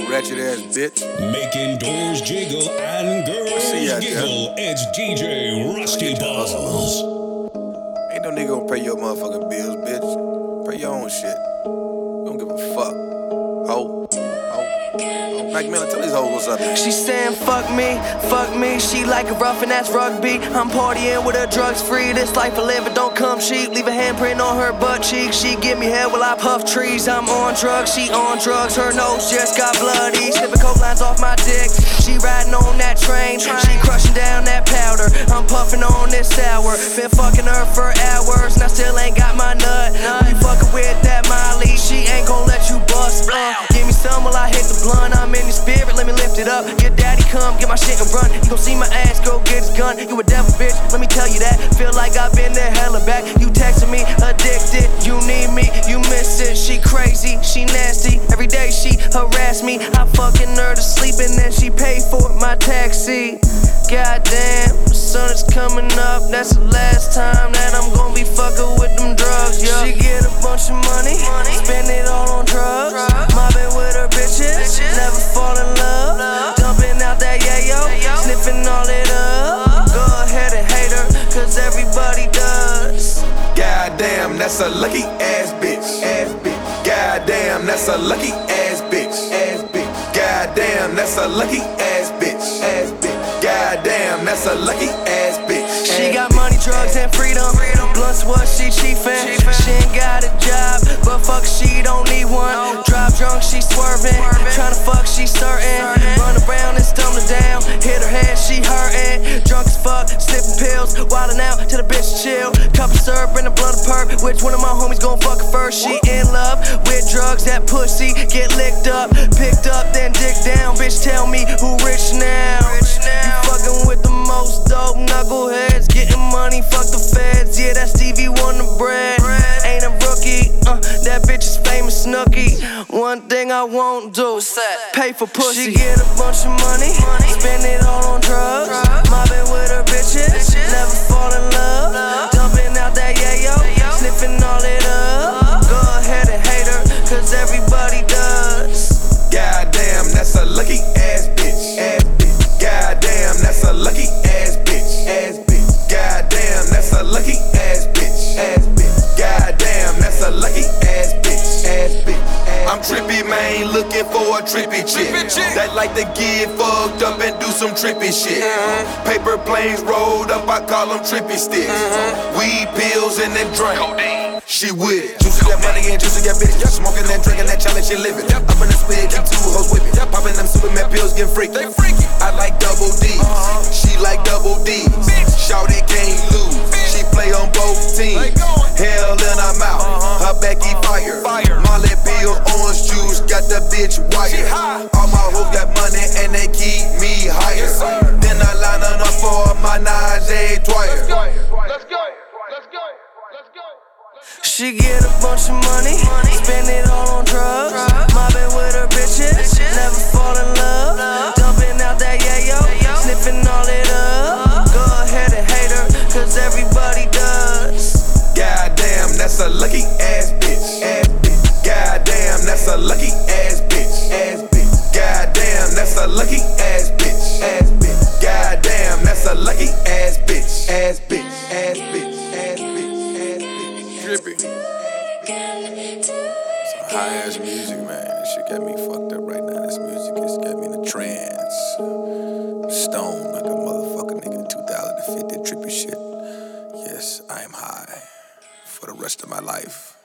ratchet ass bitch. Making doors jiggle and girls giggle. It's DJ Rusty Balls. Ain't no nigga gonna pay your motherfucking bills, bitch. Pay your own shit. Don't give a fuck. Ho. Mac Miller, tell these hoes what's up. She saying fuck me. She like a rough and that's rugby. I'm partying with her drugs free. This life I live, it don't come cheap. Leave a handprint on her butt cheek. She give me head while I puff trees. I'm on drugs, she on drugs. Her nose just got bloody. Sniffing coke lines off my dick. She riding on that train. She crushing down that powder. I'm puffing on this sour. Been fucking her for hours and I still ain't got my nut. You fucking with that Molly, she ain't gon' let you bust. Give me some while I hit the blunt. I'm in the spirit, let me lift it up. Your daddy come, get my shit and run. You gon' see my ass, go get his gun. You a devil, bitch, let me tell you that. Feel like I've been there hella back. You texting me, addicted. You need me, you miss it. She crazy, she nasty. Every day she harass me. I fucking her to sleep and then she pay for my taxi. Goddamn, the sun is coming up. That's the last time that I'm gon' be fucking with them drugs, yeah. She get a bunch of money, spend it all on drugs. Mobbing with her bitches, never fall in love. Dumping out that yayo, sniffing all it up. Go ahead and hate her, cause everybody does. Goddamn, that's a lucky ass bitch. Goddamn, that's a lucky ass bitch. Goddamn, that's a lucky ass bitch. Goddamn, that's a lucky ass bitch. She got money, drugs, and freedom. Blunts what she chiefin'. She ain't got a job, but fuck, she don't need one. Drive drunk, she swerving. Tryna fuck, she certain. Run around and stumbling down. Hit her head, she hurtin'. Drunk as fuck, sniffing pills. Wildin' out till the bitch chill. Cup of syrup and a blunt of perk. Which one of my homies gon' fuck her first? She in love with drugs, that pussy get licked up. Picked up, then dick down. Bitch, tell me who rich now. You fucking with the most dope knuckleheads. Getting money, fuck the feds. Yeah, that's Stevie Wonder bread. Ain't a rookie, that bitch is famous Snooki. One thing I won't do, pay for pussy. She get a bunch of money, spend it all on drugs. Mobbing with her bitches, never fall in love. Dumping out that yayo, sniffing all it up. Go ahead and hate her, cause everybody does. Goddamn, that's a lucky ass bitch. Goddamn, that's a lucky ass bitch. Goddamn, that's a lucky ass bitch. Goddamn, that's a lucky ass bitch. I'm trippy, man, looking for a trippy chick that like to get fucked up and do some trippy shit. Paper planes rolled up, I call them trippy sticks. Weed pills and then drink. She with it. Juicy that money and juicy that bitch. Smoking and drinking that challenge, she living. Up in the spit, keep two hoes with me. Popping them Superman pills, get freaky. I like double D's. She like double D's. Shawty can't lose. She play on both teams. Hell in her mouth. Her Becky fire. Molly Bill, orange juice, got the bitch wired. All my hoes got money and they keep me higher. Then I line up for my Najee Dwyer. Let's go. She get a bunch of money, spend it all on drugs. Mobbing with her bitches, never fall in love. Dumping out that yayo, sniffing all it up. Go ahead and hate her, cause everybody does. Goddamn, that's a lucky ass bitch. Goddamn, that's a lucky ass bitch. Goddamn, that's a lucky ass bitch. Goddamn, that's a lucky ass bitch. Drippy. Some high ass music, man. This shit got me fucked up right now. This music has got me in a trance. Stoned like a motherfucker nigga. 2050 trippy shit. Yes, I am high for the rest of my life.